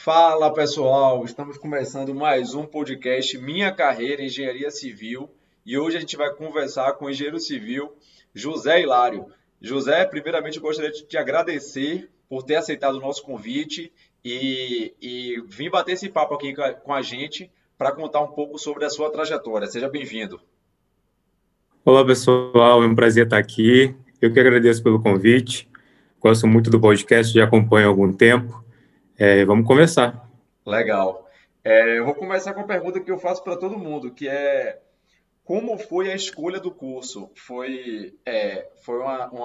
Fala pessoal, estamos começando mais um podcast Minha Carreira em Engenharia Civil e hoje a gente vai conversar com o engenheiro civil José Hilário. José, primeiramente eu gostaria de te agradecer por ter aceitado o nosso convite e vir bater esse papo aqui com a gente para contar um pouco sobre a sua trajetória. Seja bem-vindo. Olá, pessoal. É um prazer estar aqui. Eu que agradeço pelo convite. Gosto muito do podcast, já acompanho há algum tempo. Vamos conversar. Legal. Eu vou começar com a pergunta que eu faço para todo mundo, que é como foi a escolha do curso? Foi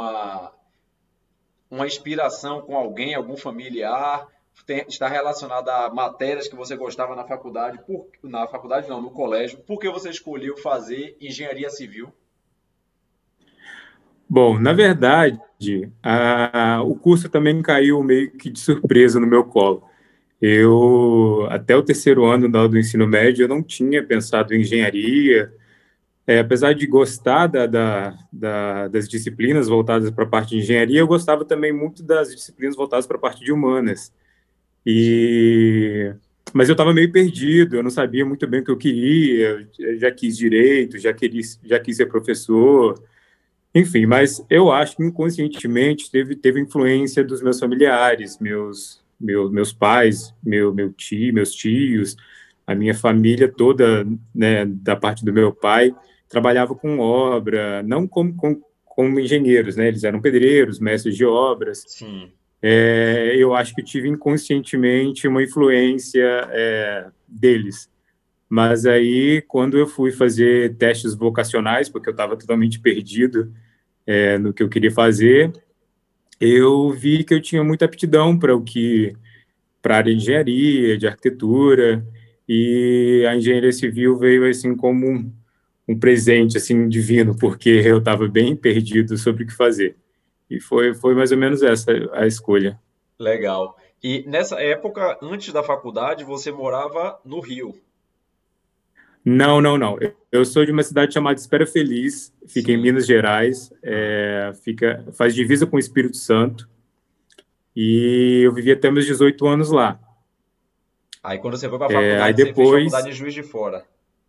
uma inspiração com alguém, algum familiar? Está relacionada a matérias que você gostava na faculdade? Na faculdade não, no colégio. Por que você escolheu fazer engenharia civil? Bom, na verdade, o curso também caiu meio que de surpresa no meu colo. Até o terceiro ano do ensino médio, eu não tinha pensado em engenharia. Apesar de gostar das disciplinas voltadas para a parte de engenharia, eu gostava também muito das disciplinas voltadas para a parte de humanas. Sim. E mas eu estava meio perdido, eu não sabia muito bem o que eu queria, eu já quis direito, já quis ser professor, enfim, mas eu acho que inconscientemente teve influência dos meus familiares, meus pais, meus tios, a minha família toda, né, da parte do meu pai, trabalhava com obra, não como engenheiros, né, eles eram pedreiros, mestres de obras. Sim. Eu acho que eu tive inconscientemente uma influência deles. Mas aí, quando eu fui fazer testes vocacionais, porque eu estava totalmente perdido no que eu queria fazer, eu vi que eu tinha muita aptidão para a área de engenharia, de arquitetura, e a engenharia civil veio assim como um presente assim divino, porque eu estava bem perdido sobre o que fazer. E foi mais ou menos essa a escolha. Legal. E nessa época, antes da faculdade, você morava no Rio. Não, não, não. Eu sou de uma cidade chamada Espera Feliz, fica em Sim. Minas Gerais, Ah. faz divisa com o Espírito Santo, e eu vivi até meus 18 anos lá. Aí quando você foi para a Aí faculdade, você fez faculdade depois, em Juiz de Fora.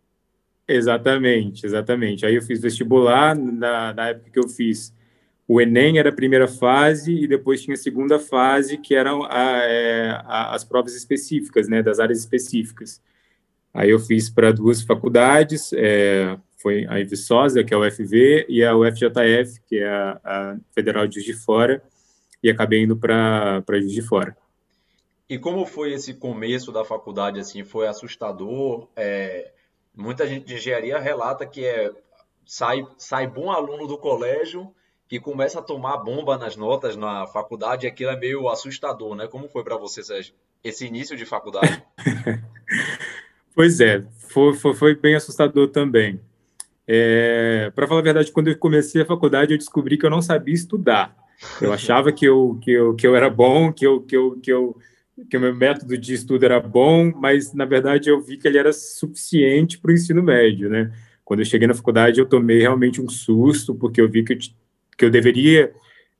exatamente, exatamente. Aí eu fiz vestibular, na época que eu fiz, o Enem era a primeira fase, e depois tinha a segunda fase, que eram as provas específicas, né, das áreas específicas. Aí eu fiz para duas faculdades, foi a Viçosa, que é a UFV, e a UFJF, que é a Federal de Juiz de Fora, e acabei indo para Juiz de Fora. E como foi esse começo da faculdade, assim, foi assustador? Muita gente de engenharia relata que sai bom aluno do colégio que começa a tomar bomba nas notas na faculdade e aquilo é meio assustador, né? Como foi para você, Sérgio, esse início de faculdade? Pois é, foi bem assustador também. Para falar a verdade, quando eu comecei a faculdade, eu descobri que eu não sabia estudar. Eu achava que eu era bom, que o meu método de estudo era bom, mas na verdade eu vi que ele era suficiente para o ensino médio, né? Quando eu cheguei na faculdade, eu tomei realmente um susto, porque eu vi que eu deveria,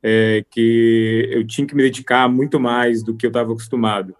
que eu tinha que me dedicar muito mais do que eu estava acostumado.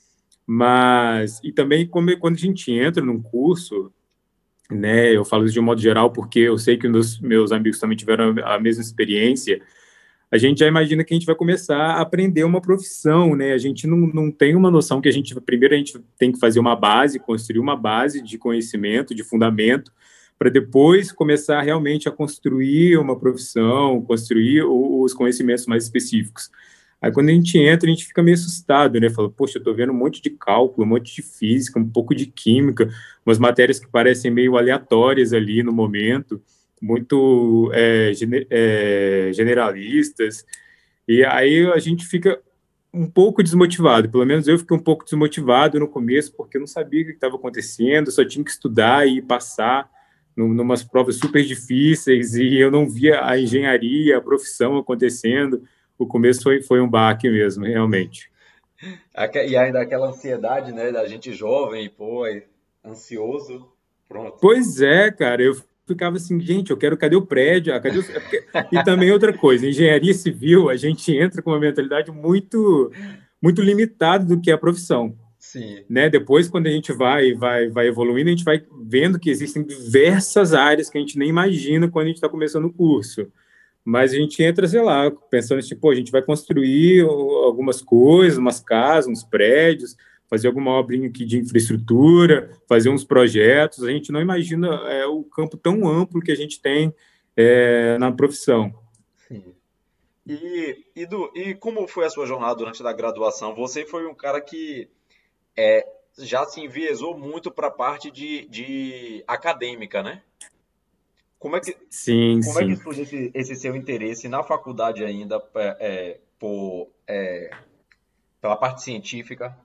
E também quando a gente entra num curso, né? Eu falo isso de um modo geral porque eu sei que meus amigos também tiveram a mesma experiência. A gente já imagina que a gente vai começar a aprender uma profissão, né? A gente não tem uma noção que primeiro a gente tem que fazer uma base, construir uma base de conhecimento, de fundamento, para depois começar realmente a construir uma profissão, construir os conhecimentos mais específicos. Aí quando a gente entra, a gente fica meio assustado, né? Fala, poxa, eu estou vendo um monte de cálculo, um monte de física, um pouco de química, umas matérias que parecem meio aleatórias ali no momento, muito generalistas. E aí a gente fica um pouco desmotivado, pelo menos eu fiquei um pouco desmotivado no começo, porque eu não sabia o que estava acontecendo, só tinha que estudar e passar numas provas super difíceis, e eu não via a engenharia, a profissão acontecendo. O começo foi um baque mesmo, realmente. E ainda aquela ansiedade, né, da gente jovem, pô, ansioso. Pronto. Pois é, cara, eu ficava assim, gente, cadê o prédio? E também outra coisa, engenharia civil, a gente entra com uma mentalidade muito, muito limitada do que é a profissão. Sim, né? Depois, quando a gente vai evoluindo, a gente vai vendo que existem diversas áreas que a gente nem imagina quando a gente está começando o curso. Mas a gente entra, sei lá, pensando assim, pô, a gente vai construir algumas coisas, umas casas, uns prédios, fazer alguma obrinha aqui de infraestrutura, fazer uns projetos. A gente não imagina o campo tão amplo que a gente tem na profissão. sim. E como foi a sua jornada durante a graduação? Você foi um cara que já se enviesou muito para a parte de acadêmica, né? Como é que, Sim, como é que sim. surge esse seu interesse na faculdade ainda pela parte científica?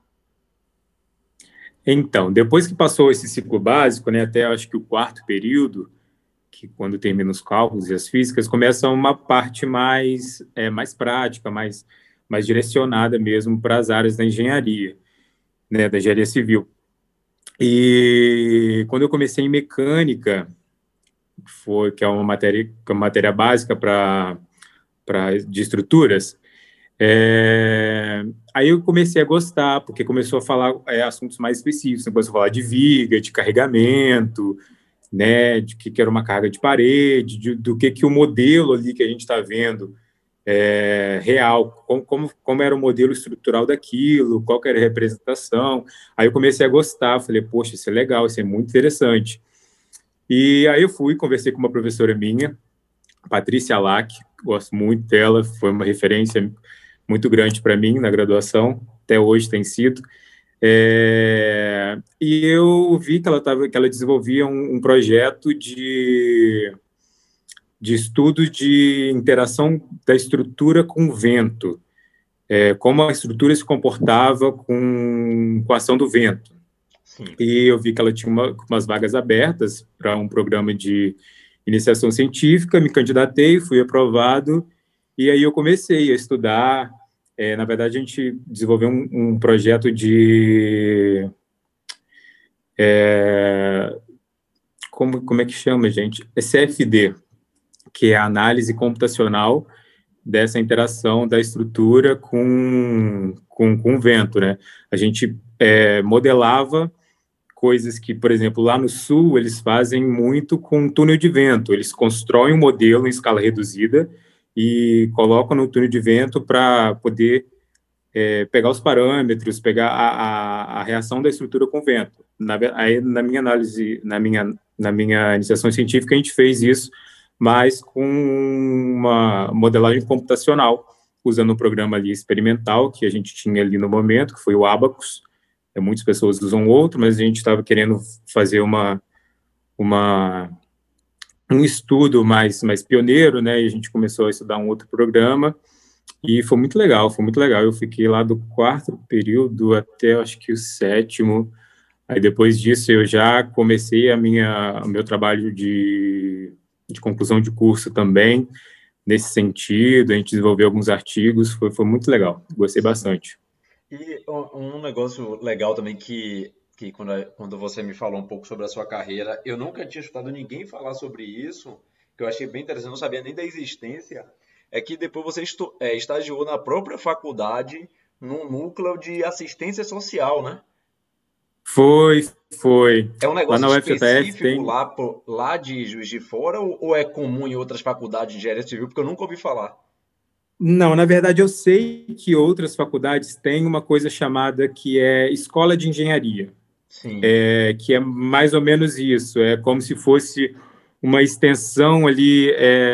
Então, depois que passou esse ciclo básico, né, até acho que o quarto período, que quando termina os cálculos e as físicas, começa uma parte mais prática, mais direcionada mesmo para as áreas da engenharia, né, da engenharia civil. E quando eu comecei em mecânica, que é uma matéria básica de estruturas, aí eu comecei a gostar, porque começou a falar assuntos mais específicos, começou a falar de viga, de carregamento, né, de que era uma carga de parede, do que o modelo ali que a gente está vendo real, como era o modelo estrutural daquilo, qual que era a representação. Aí eu comecei a gostar, falei, poxa, isso é legal, isso é muito interessante. E aí eu fui, conversei com uma professora minha, Patrícia Lack, gosto muito dela, foi uma referência muito grande para mim na graduação, até hoje tem sido. E eu vi que ela desenvolvia um projeto de estudo de interação da estrutura com o vento, como a estrutura se comportava com a ação do vento. Sim. E eu vi que ela tinha umas vagas abertas para um programa de iniciação científica, me candidatei, fui aprovado, e aí eu comecei a estudar. Na verdade, a gente desenvolveu um projeto como é que chama, gente? É CFD, que é a análise computacional dessa interação da estrutura com o vento, né? A gente modelava coisas que, por exemplo, lá no sul, eles fazem muito com túnel de vento. Eles constroem um modelo em escala reduzida e colocam no túnel de vento para poder pegar os parâmetros, pegar a reação da estrutura com o vento. Aí, na minha análise, na minha iniciação científica, a gente fez isso, mas com uma modelagem computacional, usando um programa ali experimental que a gente tinha ali no momento, que foi o Abacus. Muitas pessoas usam outro, mas a gente estava querendo fazer um estudo mais pioneiro, né? E a gente começou a estudar um outro programa e foi muito legal, foi muito legal. Eu fiquei lá do quarto período até acho que o sétimo. Aí depois disso eu já comecei o meu trabalho de conclusão de curso também, nesse sentido. A gente desenvolveu alguns artigos, foi muito legal, gostei Sim. bastante. E um negócio legal também que quando você me falou um pouco sobre a sua carreira, eu nunca tinha escutado ninguém falar sobre isso, que eu achei bem interessante, eu não sabia nem da existência, é que depois você estagiou na própria faculdade, num núcleo de assistência social, né? Foi, foi. É um Lá negócio na UFJF específico tem. lá de Juiz de Fora ou é comum em outras faculdades de engenharia civil? Porque eu nunca ouvi falar. Não, na verdade eu sei que outras faculdades têm uma coisa chamada que é escola de engenharia, Sim, que é mais ou menos isso, é como se fosse uma extensão ali,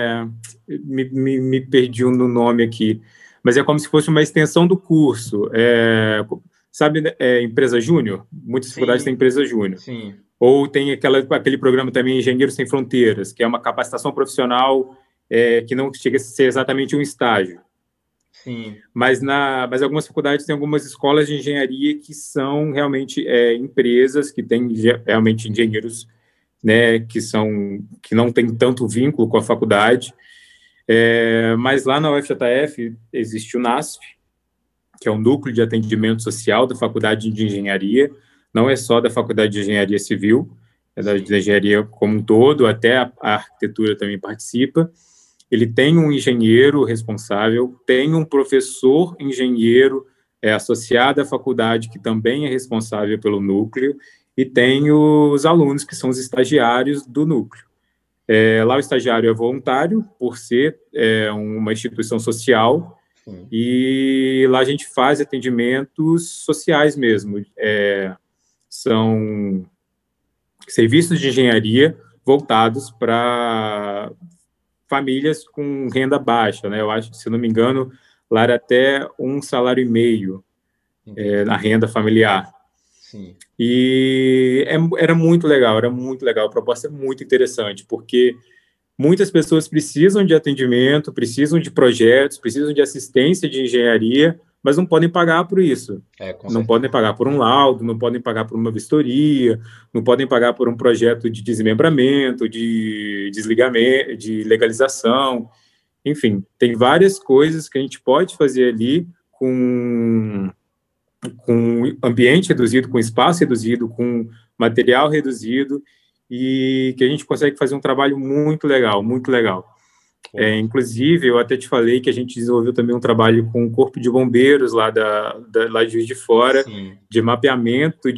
me perdi no nome aqui, mas é como se fosse uma extensão do curso, sabe, empresa júnior? Muitas faculdades têm sim, empresa júnior. sim, Ou tem aquele programa também Engenheiros Sem Fronteiras, que é uma capacitação profissional que não chega a ser exatamente um estágio. sim, Mas algumas faculdades têm algumas escolas de engenharia que são realmente empresas que têm realmente engenheiros, né, que não têm tanto vínculo com a faculdade. Mas lá na UFJF existe o NASF, que é o Núcleo de Atendimento Social da Faculdade de Engenharia. Não é só da Faculdade de Engenharia Civil, é da sim. engenharia como um todo, até a arquitetura também participa. Ele tem um engenheiro responsável, tem um professor engenheiro é associada à faculdade, que também é responsável pelo núcleo, e tem os alunos, que são os estagiários do núcleo. Lá o estagiário é voluntário, por ser uma instituição social, Sim. e lá a gente faz atendimentos sociais mesmo. São serviços de engenharia voltados para famílias com renda baixa, né? Eu acho, se não me engano, lá era até 1,5 salário Entendi. na renda familiar. Sim. E era muito legal. A proposta é muito interessante, porque muitas pessoas precisam de atendimento, precisam de projetos, precisam de assistência de engenharia, mas não podem pagar por isso. Com Não podem certeza. pagar por um laudo, não podem pagar por uma vistoria, não podem pagar por um projeto de desmembramento, de desligamento, de legalização. Enfim, tem várias coisas que a gente pode fazer ali com ambiente reduzido, com espaço reduzido, com material reduzido, e que a gente consegue fazer um trabalho muito legal, muito legal. Pô, massa. Inclusive, eu até te falei que a gente desenvolveu também um trabalho com o Corpo de Bombeiros lá de Juiz de Fora, Sim. de mapeamento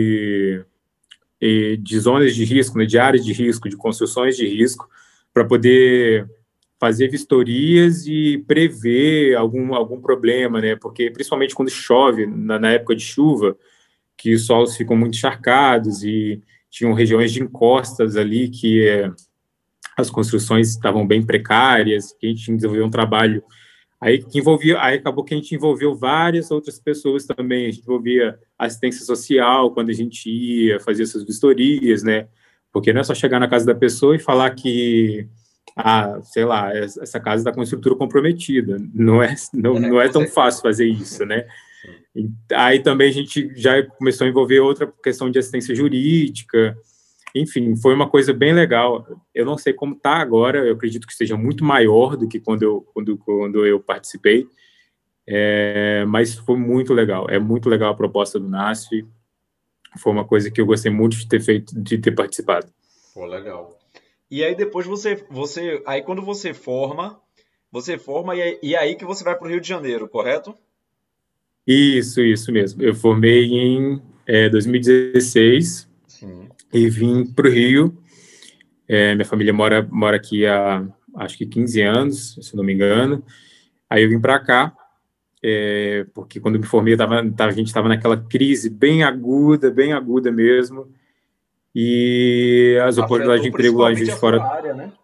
de zonas de risco, né, de áreas de risco, de construções de risco, para poder fazer vistorias e prever algum problema, né? Porque principalmente quando chove, na época de chuva, que os solos ficam muito encharcados e tinham regiões de encostas ali que as construções estavam bem precárias, que a gente desenvolveu um trabalho aí acabou que a gente envolveu várias outras pessoas também, a gente envolvia assistência social quando a gente ia fazer essas vistorias, né? Porque não é só chegar na casa da pessoa e falar que sei lá, essa casa está com estrutura comprometida. Não é Com tão certeza. fácil fazer isso, né? Sim. Aí também a gente já começou a envolver outra questão de assistência jurídica. Enfim, foi uma coisa bem legal. Eu não sei como está agora, eu acredito que esteja muito maior do que quando eu participei, mas foi muito legal. É muito legal a proposta do NASF. Foi uma coisa que eu gostei muito de ter feito, de ter participado. Pô, legal. E aí depois aí quando você forma e aí que você vai para o Rio de Janeiro, correto? Isso mesmo. Eu formei em 2016 Sim. e vim para o Rio. Minha família mora aqui há, acho que 15 anos, se não me engano. Aí eu vim para cá, porque quando eu me formei, a gente estava naquela crise bem aguda mesmo. E as oportunidades de Afetou emprego lá em principalmente Juiz a de sua Fora. área, né?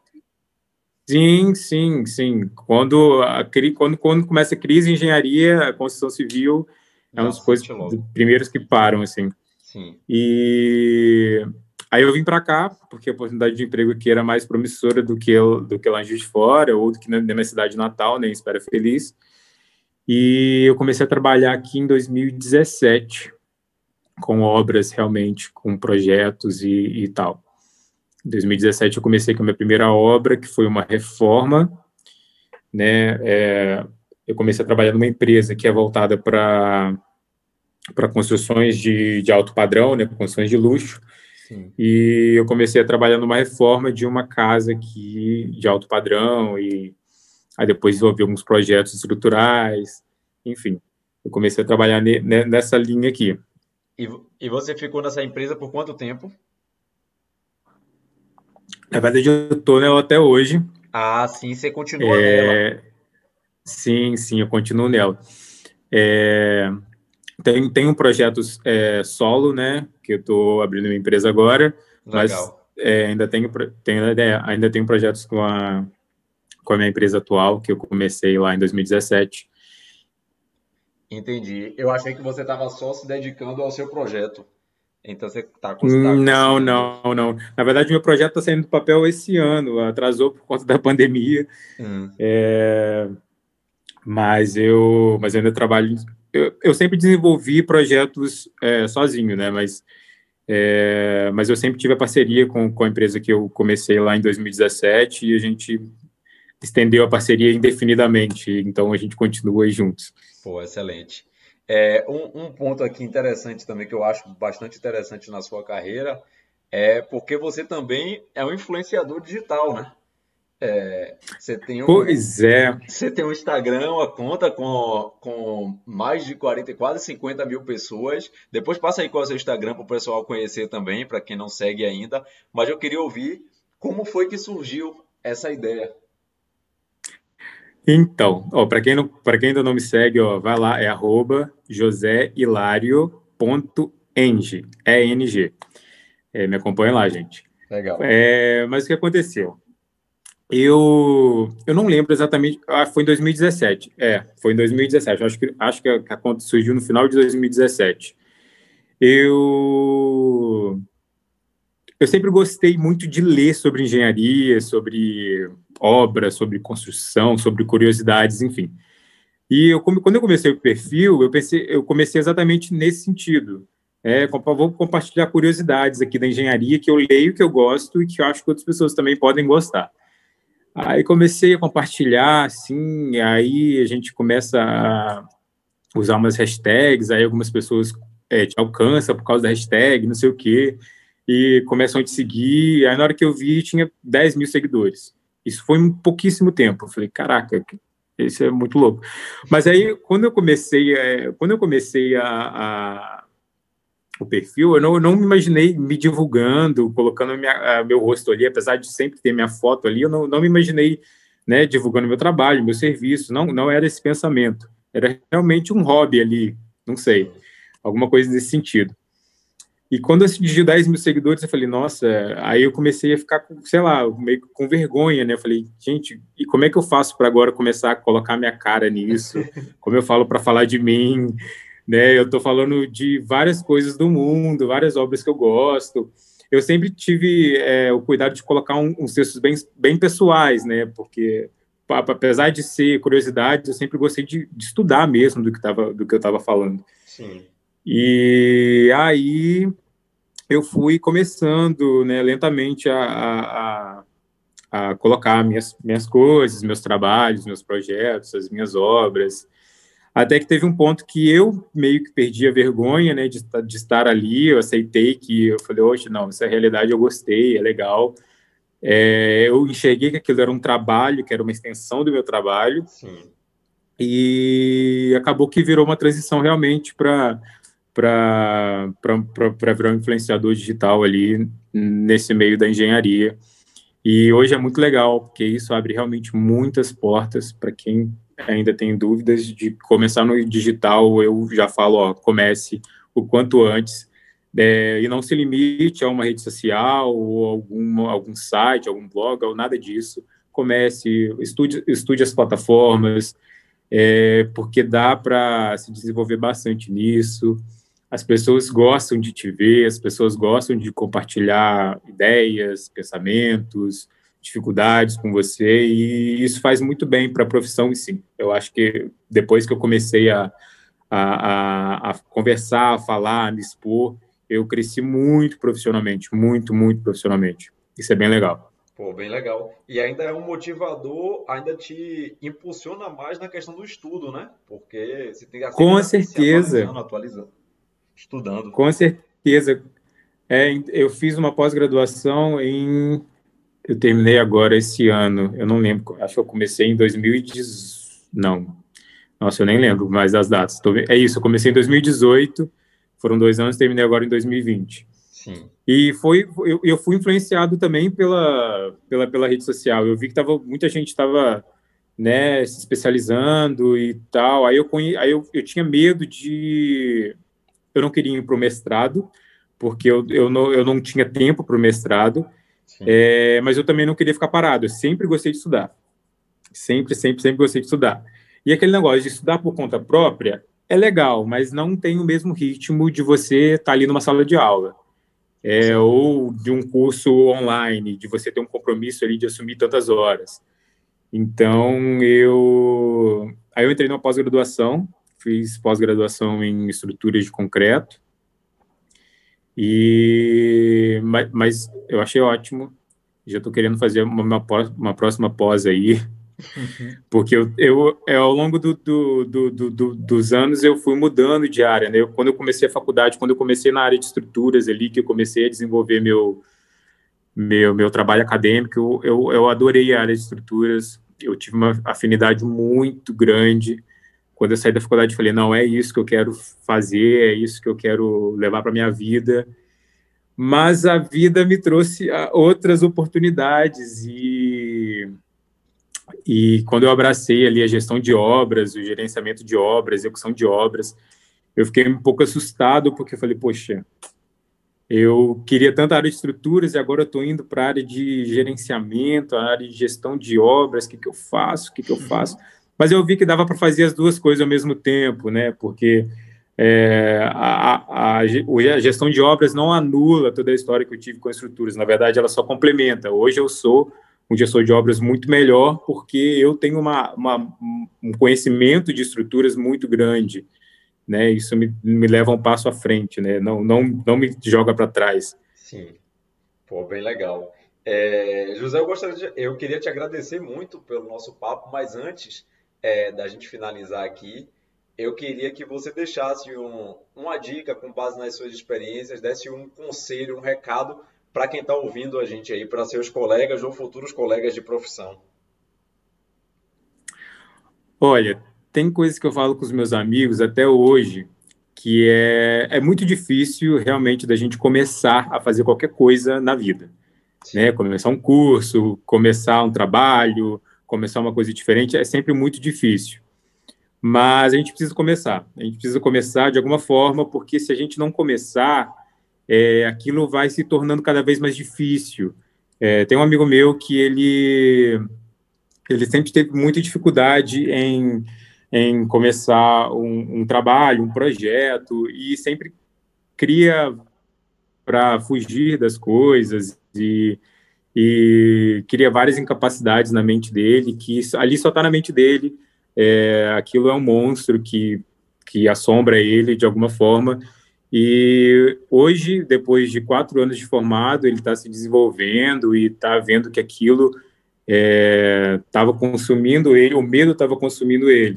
Sim. Quando começa a crise em engenharia, a construção civil é uma Já das coisas sente logo. primeiras que param, assim. Sim. E aí eu vim para cá, porque a oportunidade de emprego aqui era mais promissora do que lá em Juiz de Fora, ou do que na minha cidade natal, né, em Espera Feliz. E eu comecei a trabalhar aqui em 2017, com obras realmente, com projetos e tal. Em 2017 eu comecei com a minha primeira obra, que foi uma reforma, né? Eu comecei a trabalhar numa empresa que é voltada para construções de alto padrão, né, construções de luxo. Sim. E eu comecei a trabalhar numa reforma de uma casa aqui de alto padrão e aí depois desenvolvi alguns projetos estruturais, enfim. Eu comecei a trabalhar nessa linha aqui. E você ficou nessa empresa por quanto tempo? Na verdade, eu estou nela até hoje. Ah, sim, você continua nela. Sim, eu continuo nela. É, tenho projetos solo, né, que eu estou abrindo minha empresa agora, mas Legal. ainda tenho projetos com a minha empresa atual, que eu comecei lá em 2017. Entendi. Eu achei que você estava só se dedicando ao seu projeto. Então você tá Não, conciliando. não, não. Na verdade, meu projeto está saindo do papel esse ano, atrasou por conta da pandemia, Hum. mas eu ainda trabalho. Eu sempre desenvolvi projetos sozinho, né? Mas eu sempre tive a parceria com a empresa que eu comecei lá em 2017 e a gente estendeu a parceria indefinidamente, então a gente continua aí juntos. Pô, excelente. Um ponto aqui interessante também que eu acho bastante interessante na sua carreira é porque você também é um influenciador digital, né? Você tem um, Pois é. você tem um Instagram, uma conta com mais de 40, quase 50 mil pessoas. Depois passa aí qual é o seu Instagram para o pessoal conhecer também, para quem não segue ainda. Mas eu queria ouvir como foi que surgiu essa ideia. Então, ó, para quem ainda não me segue, ó, vai lá, é @josehilario.eng, ENG. Me acompanha lá, gente. Legal. Mas o que aconteceu? Eu não lembro exatamente. Foi em 2017. Foi em 2017. Acho que a conta surgiu no final de 2017. Eu, eu sempre gostei muito de ler sobre engenharia, sobre obras, sobre construção, sobre curiosidades, enfim. Quando eu comecei o perfil, eu comecei exatamente nesse sentido. Vou compartilhar curiosidades aqui da engenharia que eu leio, que eu gosto e que eu acho que outras pessoas também podem gostar. Aí comecei a compartilhar, assim, aí a gente começa a usar umas hashtags, aí algumas pessoas te alcançam por causa da hashtag, não sei o quê, e começam a te seguir. Aí na hora que eu vi, tinha 10 mil seguidores. Isso foi em pouquíssimo tempo. Eu falei, caraca, isso é muito louco. Mas aí, quando eu comecei o perfil, eu não me imaginei me divulgando, colocando meu rosto ali, apesar de sempre ter minha foto ali, eu não me imaginei, né, divulgando meu trabalho, meu serviço, não era esse pensamento, era realmente um hobby ali, não sei, Sim. alguma coisa nesse sentido. E quando eu atingi 10 mil seguidores, eu falei, nossa, aí eu comecei a ficar, sei lá, meio com vergonha, né? Eu falei, gente, e como é que eu faço para agora começar a colocar minha cara nisso? Como eu falo para falar de mim? Né? Eu estou falando de várias coisas do mundo, várias obras que eu gosto. Eu sempre tive o cuidado de colocar uns textos bem pessoais, né? Porque apesar de ser curiosidade, eu sempre gostei de estudar mesmo do que eu estava falando. Sim. E aí eu fui começando, né, lentamente a colocar minhas coisas, meus trabalhos, meus projetos, as minhas obras. Até que teve um ponto que eu meio que perdi a vergonha, né, de estar ali. Eu aceitei que eu falei, hoje não, essa realidade eu gostei, é legal. Eu enxerguei que aquilo era um trabalho, que era uma extensão do meu trabalho, Sim. e acabou que virou uma transição realmente para virar um influenciador digital ali nesse meio da engenharia. E hoje é muito legal, porque isso abre realmente muitas portas para quem ainda tem dúvidas de começar no digital. Eu já falo, ó, comece o quanto antes, e não se limite a uma rede social ou algum site, algum blog, ou nada disso. Comece, estude as plataformas, porque dá para se desenvolver bastante nisso. As pessoas gostam de te ver, as pessoas gostam de compartilhar ideias, pensamentos, dificuldades com você, e isso faz muito bem para a profissão em si. Eu acho que depois que eu comecei a conversar, a falar, a me expor, eu cresci muito profissionalmente, muito profissionalmente. Isso é bem legal. Pô, bem legal. E ainda é um motivador, ainda te impulsiona mais na questão do estudo, né? Porque você tem que estar sempre Com se certeza, atualizando, estudando. com certeza. Eu fiz uma pós-graduação eu terminei agora esse ano. Eu não lembro. Acho que eu comecei em 2010. Não. Nossa, eu nem lembro mais das datas. É isso. Eu comecei em 2018. Foram 2 anos. Terminei agora em 2020. Sim. Eu fui influenciado também pela rede social. Eu vi que muita gente estava, né, se especializando e tal. Eu tinha medo de. Eu não queria ir para o mestrado, porque eu não tinha tempo para o mestrado. Sim. Mas eu também não queria ficar parado. Eu sempre gostei de estudar. Sempre gostei de estudar. E aquele negócio de estudar por conta própria é legal, mas não tem o mesmo ritmo de você estar ali numa sala de aula. Com certeza. Ou de um curso online, de você ter um compromisso ali de assumir tantas horas. Então, aí eu entrei numa pós-graduação, fiz pós-graduação em estruturas de concreto, mas eu achei ótimo. Já estou querendo fazer uma próxima pós aí, porque ao longo dos anos eu fui mudando de área, né? Quando eu comecei a faculdade, quando eu comecei na área de estruturas ali, que eu comecei a desenvolver meu trabalho acadêmico, eu adorei a área de estruturas, eu tive uma afinidade muito grande. Quando eu saí da faculdade, eu falei, não, é isso que eu quero fazer, é isso que eu quero levar para minha vida. Mas a vida me trouxe outras oportunidades e quando eu abracei ali a gestão de obras, o gerenciamento de obras, execução de obras, eu fiquei um pouco assustado porque eu falei, poxa, eu queria tanto a área de estruturas e agora eu estou indo para a área de gerenciamento, a área de gestão de obras, o que, que eu faço, o que, que eu faço? Mas eu vi que dava para fazer as duas coisas ao mesmo tempo, né? Porque a gestão de obras não anula toda a história que eu tive com estruturas, na verdade ela só complementa. Hoje eu sou um gestor de obras muito melhor porque eu tenho um conhecimento de estruturas muito grande, né? Isso me leva um passo à frente, né? Não me joga para trás. Sim, pô, bem legal. José, eu queria te agradecer muito pelo nosso papo, mas antes da gente finalizar aqui, eu queria que você deixasse uma dica com base nas suas experiências, desse um conselho, um recado para quem está ouvindo a gente aí, para seus colegas ou futuros colegas de profissão. Olha, tem coisas que eu falo com os meus amigos até hoje que é muito difícil realmente da gente começar a fazer qualquer coisa na vida, né? Sim, Começar um curso, começar um trabalho, começar uma coisa diferente é sempre muito difícil. Mas a gente precisa começar. A gente precisa começar de alguma forma, porque se a gente não começar, aquilo vai se tornando cada vez mais difícil. Tem um amigo meu que ele sempre teve muita dificuldade em começar um trabalho, um projeto, e sempre cria para fugir das coisas e cria várias incapacidades na mente dele, que ali só está na mente dele, aquilo é um monstro que assombra ele de alguma forma, e hoje, depois de 4 anos de formado, ele está se desenvolvendo e está vendo que aquilo estava consumindo ele, o medo estava consumindo ele.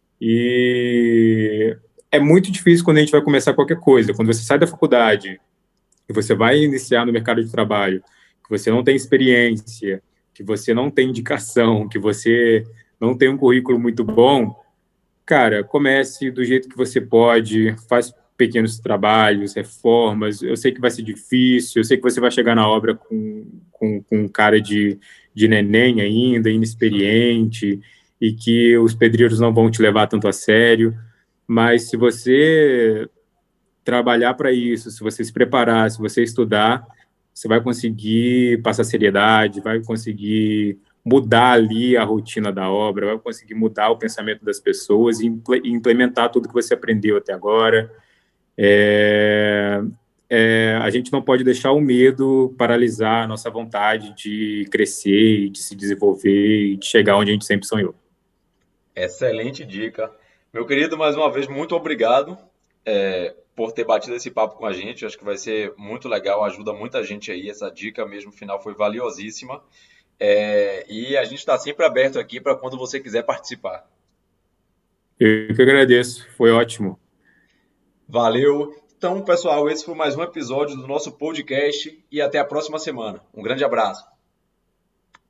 E é muito difícil quando a gente vai começar qualquer coisa. Quando você sai da faculdade e você vai iniciar no mercado de trabalho, que você não tem experiência, que você não tem indicação, que você não tem um currículo muito bom, cara, comece do jeito que você pode, faz pequenos trabalhos, reformas. Eu sei que vai ser difícil, eu sei que você vai chegar na obra com cara de neném ainda, inexperiente, e que os pedreiros não vão te levar tanto a sério. Mas se você trabalhar para isso, se você se preparar, se você estudar, você vai conseguir passar seriedade, vai conseguir mudar ali a rotina da obra, vai conseguir mudar o pensamento das pessoas e implementar tudo que você aprendeu até agora. É, a gente não pode deixar o medo paralisar a nossa vontade de crescer, de se desenvolver e de chegar onde a gente sempre sonhou. excelente dica. Meu querido, mais uma vez, muito obrigado por ter batido esse papo com a gente. Acho que vai ser muito legal, ajuda muita gente aí. Essa dica mesmo final foi valiosíssima. E a gente está sempre aberto aqui para quando você quiser participar. Eu que agradeço, foi ótimo. Valeu! Então, pessoal, esse foi mais um episódio do nosso podcast e até a próxima semana. Um grande abraço.